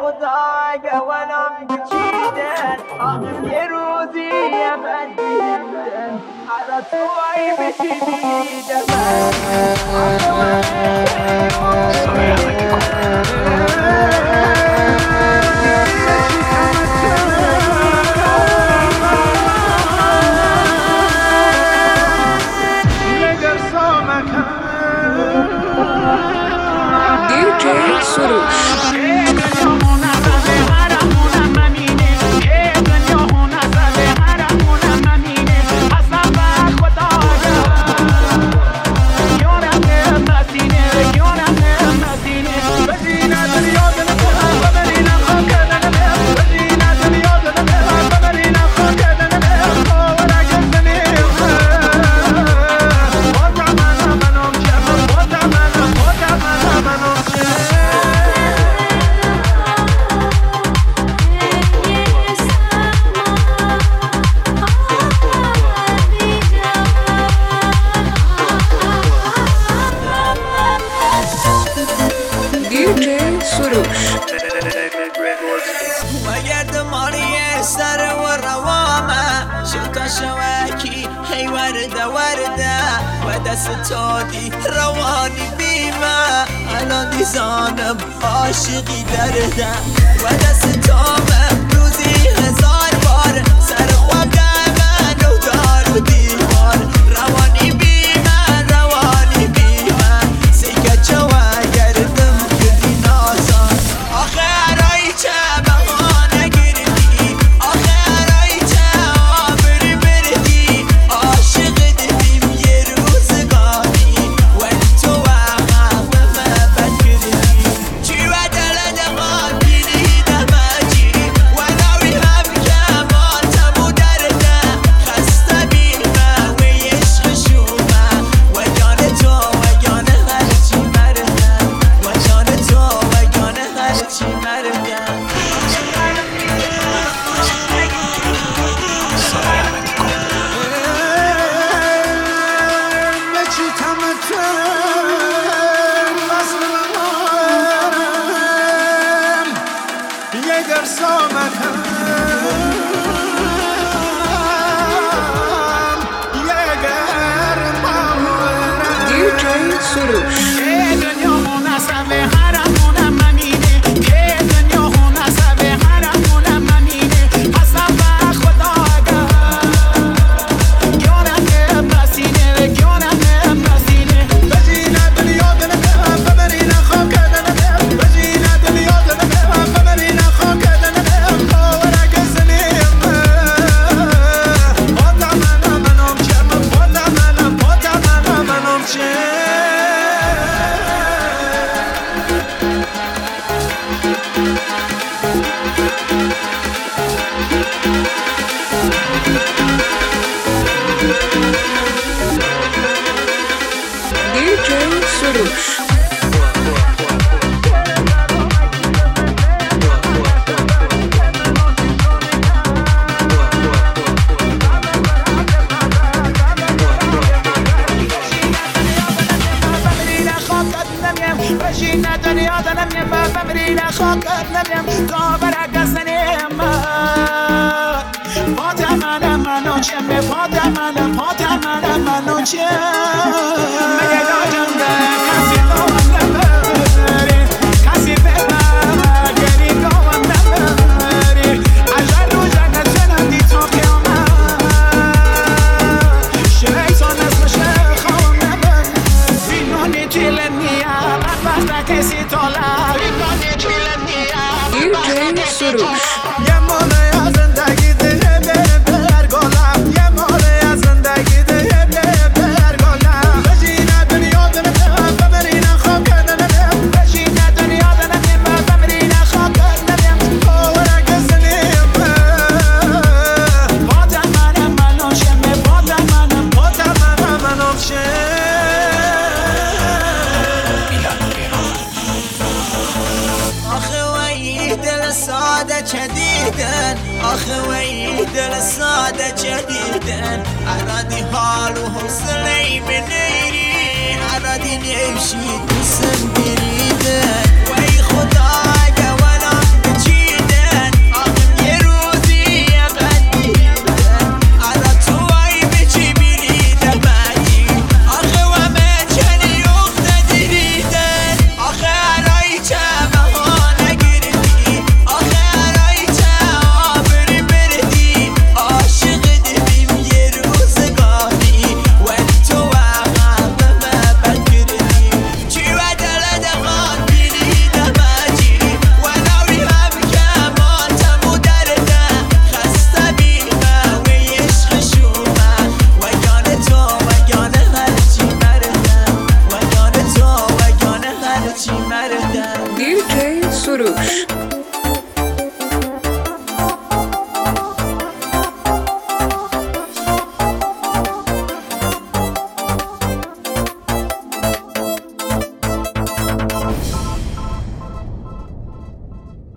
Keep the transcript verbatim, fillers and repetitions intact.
خدا اگه ولم بچیدن آخر یه روزی یه بد دیدن حالا تو ای بشیدن دی جی سروش وگرد ماریه سر و روامه شلتا شواکی هی ورده ورده و دست تو دی روانی بیمه الان دیزانم عاشقی درده و دست تو روزی هزار بار سر خوابه من و دار و دیوار روانی بیمه روانی بیمه سیگه چوه گردم کردی نازان آخه رای چه دی جی سروش دی جی سروش بشینه دنیا دنم ما بمرینه خاکر نمیم تا برگز نیم پات من منو چمه پات من پات من منو چم مگه داجم ده کسی دوام نبری کسی ببر گری دوام نبری اجر رو جنت جنم دی تو قیامت شیطان اسمشه خوام نبر بینونی تیلنیا که سی تولا دی جی سروش یه ماله از زندگی ده بر گلم یه ماله از زندگی ده بر گلم بشینه دنیا دنم ببرینه خواب کردنم بشینه دنیا دنم ببرینه خواب کردنم باورک زنیم پاتم منم منو شمه پاتم منم پاتم منم منو شمه دل ساده جدیدن آخه وی دل ساده جدیدن ارادی حال و حوصله منیری ارادی نمشی دوستم بریدن